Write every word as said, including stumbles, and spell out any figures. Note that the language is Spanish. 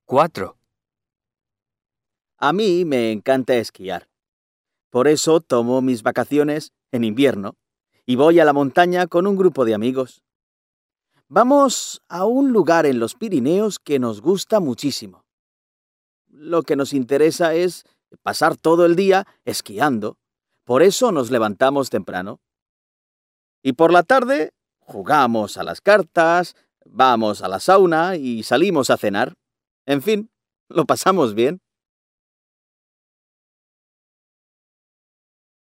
Cuatro. A mí me encanta esquiar. Por eso tomo mis vacaciones en invierno y voy a la montaña con un grupo de amigos. Vamos a un lugar en los Pirineos que nos gusta muchísimo. Lo que nos interesa es pasar todo el día esquiando. Por eso nos levantamos temprano. Y por la tarde jugamos a las cartas, vamos a la sauna y salimos a cenar. En fin, lo pasamos bien.